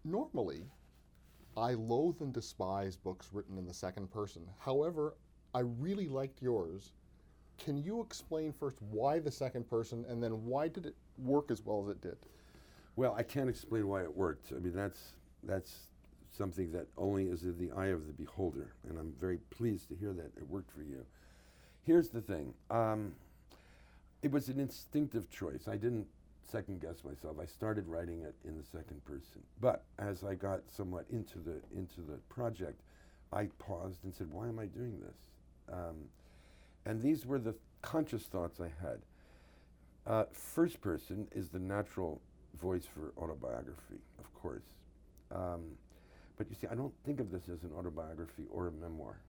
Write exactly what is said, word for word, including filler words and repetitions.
Normally, I loathe and despise books written in the second person. However, I really liked yours. Can you explain first why the second person, and then why did it work as well as it did? Well, I can't explain why it worked. I mean, that's that's something that only is in the eye of the beholder, and I'm very pleased to hear that it worked for you. Here's the thing. Um, it was an instinctive choice. I didn't second guess myself. I started writing it in the second person. But as I got somewhat into the into the project, I paused and said, why am I doing this? Um, and these were the conscious thoughts I had. Uh, first person is the natural voice for autobiography, of course. Um, but you see, I don't think of this as an autobiography or a memoir.